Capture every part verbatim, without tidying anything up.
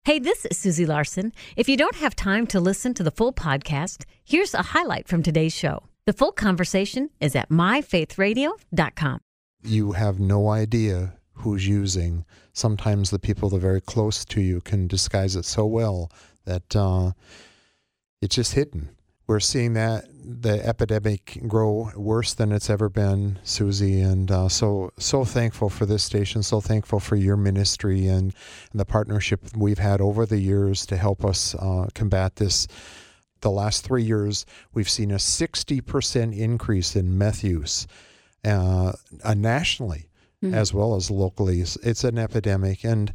Hey, this is Susie Larson. If you don't have time to listen to the full podcast, here's a highlight from today's show. The full conversation is at my faith radio dot com. You have no idea who's using. Sometimes the people that are very close to you can disguise it so well that uh, it's just hidden. We're seeing that the epidemic grow worse than it's ever been, Susie, and uh, so so thankful for this station, so thankful for your ministry and, and the partnership we've had over the years to help us uh, combat this. The last three years, we've seen a sixty percent increase in meth use uh, uh, nationally mm-hmm. as well as locally. It's an epidemic, and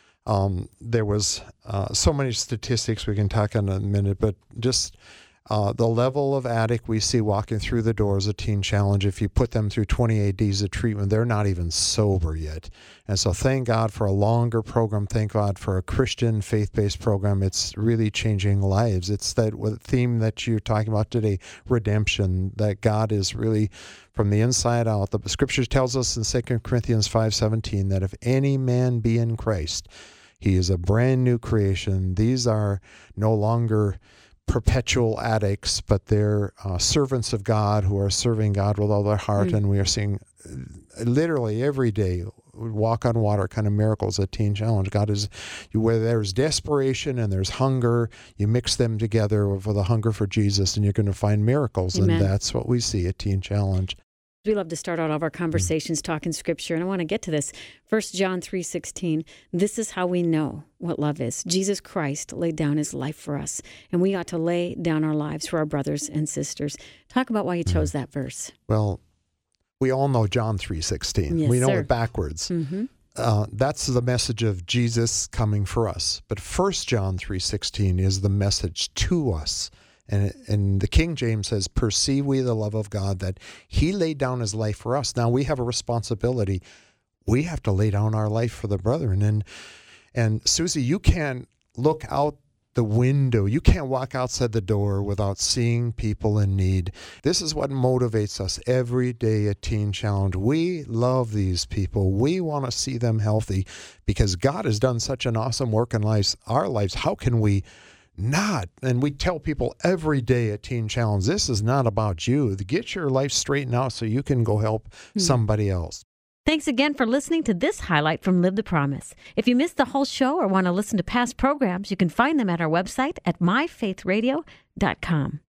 um, there was uh, so many statistics we can talk on in a minute, but just Uh, the level of addict we see walking through the doors of Teen Challenge, if you put them through twenty-eight days of treatment, they're not even sober yet. And so thank God for a longer program. Thank God for a Christian faith-based program. It's really changing lives. It's that theme that you're talking about today, redemption, that God is really from the inside out. The scripture tells us in Second Corinthians five seventeen that if any man be in Christ, he is a brand new creation. These are no longer perpetual addicts, but they're uh, servants of God who are serving God with all their heart. Mm. And we are seeing uh, literally every day walk on water kind of miracles at Teen Challenge. God is, where there's desperation and there's hunger, you mix them together with the hunger for Jesus and you're going to find miracles. Amen. And that's what we see at Teen Challenge. We love to start out all of our conversations mm. talking Scripture, and I want to get to this. First John three sixteen, this is how we know what love is. Jesus Christ laid down his life for us, and we ought to lay down our lives for our brothers and sisters. Talk about why you chose mm. that verse. Well, we all know John three sixteen. Yes, we know sir. it backwards. Mm-hmm. Uh, that's the message of Jesus coming for us. But First John three sixteen is the message to us. And, and the King James says, perceive we the love of God, that he laid down his life for us. Now we have a responsibility. We have to lay down our life for the brethren. And, and Susie, you can't look out the window. You can't walk outside the door without seeing people in need. This is what motivates us every day at Teen Challenge. We love these people. We want to see them healthy because God has done such an awesome work in lives, our lives. How can we not? And we tell people every day at Teen Challenge, this is not about you. Get your life straightened out so you can go help mm-hmm. somebody else. Thanks again for listening to this highlight from Live the Promise. If you missed the whole show or want to listen to past programs, you can find them at our website at my faith radio dot com.